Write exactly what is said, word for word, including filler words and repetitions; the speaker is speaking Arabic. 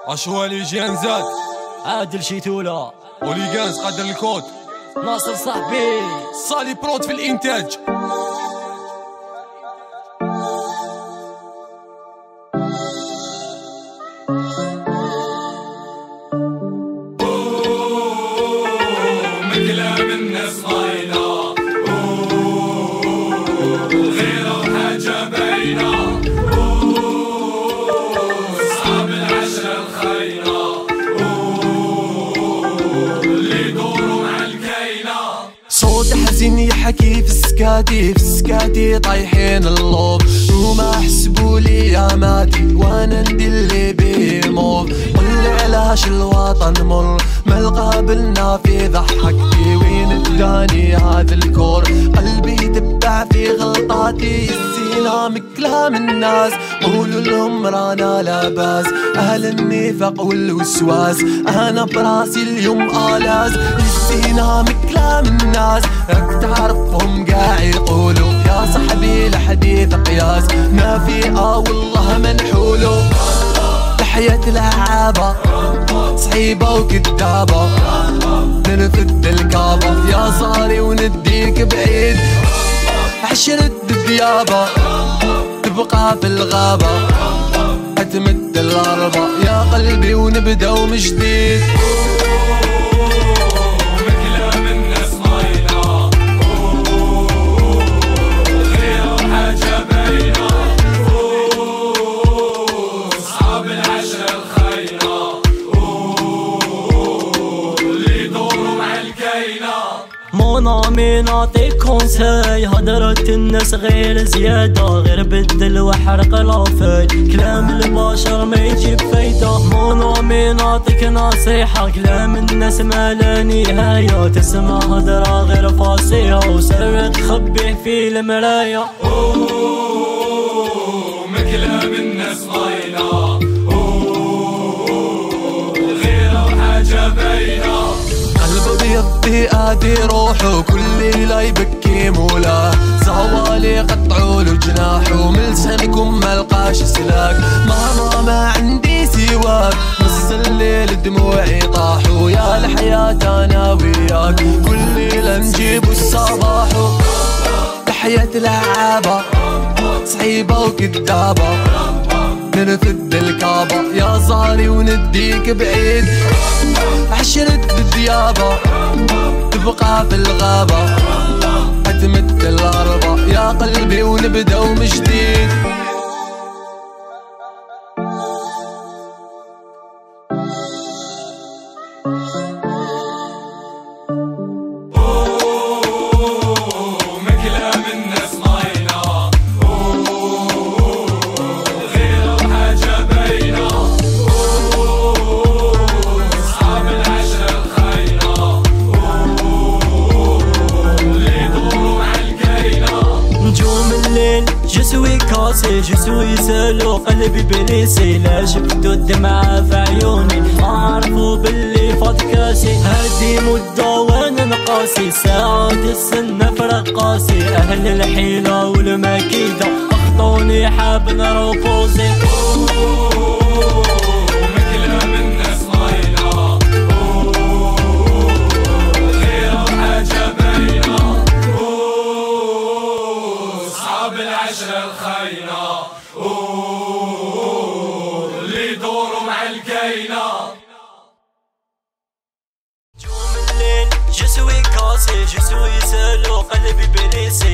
اشوالي جيان زاد عادل شيتولا وليغانز قدر الكود ناصر صاحبي صالي برود في الانتاج. مكلام الناس غاينة غيره حاجة باينة صعب العشرة الخاينة اللي يدوروا مع الكاينة. صوت حزين يحكي في السكاتي في السكاتي طايحين اللوب وما حسبولي يا ماتي وانا ندلي بيموت. قل علاش الوطن مر ما القابلنا في ضحكتي وين اداني هذا الكور. قلبي تبع في غلطاتي الزينة مكلام الناس قولوا لهم رانا لا باس. اهل النفاق والوسواس انا براسي اليوم آلاز. الزينة مكلام الناس راك تعرفهم قاع يقولوا يا صاحبي لحديث قياس نافئة والله منحولو. تحية العابة صعيبة وكدابة نرفد الكابة يا صاري ونديك بعيد. عشرة ديابة تبقى في الغابة أتمد الغربة يا قلبي ونبدأ من جديد. منامي نعطيك كونساي هدرت الناس غير زيادة غير بدل وحرق العفاي كلام البشر ما يجيب فايدة. منامي نعطيك نصيحة كلام الناس ما لا نهاية تسمع هدرة غير فاصية وسرك خبيه في المراية. مكلام الناس غاينة غيره حاجة باينة. قلبه بيضي ادي روحه كل ليلة يبكي مولاه زوالي قطعوا له جناحه ملسمكم ملقاش سلاك. ماما ما عندي سواك نص الليل دموعي طاحوا يا الحياة انا وياك كل ليلة نجيبوا الصباح. تحية العابة صعيبة وكدابة نرفد الكابة يا صاري ونديك بعيد. عشرة ديابة تبقى في الغابة أتمد الغربة يا قلبي ونبدأ من جديد. مكلام الناس غاينة غيره حاجة باينة صعب العشرة الخاينة اللي يدوروا مع الكاينة. نجوم الليل جسوي كاسي جسوي سالو قلبي بليسي لا شفتو الدمعة في عيوني اعرفوا باللي فات كاسي. هادي مدة وانا نقاسي ساعات السنة في رقاسي اهل الحيلة والمكيدة اخطوني حاب نرفوزي. مكلام الناس غاينة غيره حاجة باينة صعب العشرة الخاينة اللي يدوروا مع الكاينة. نجوم الليل جسوي كاسي جسوي سالو قلبي بليسي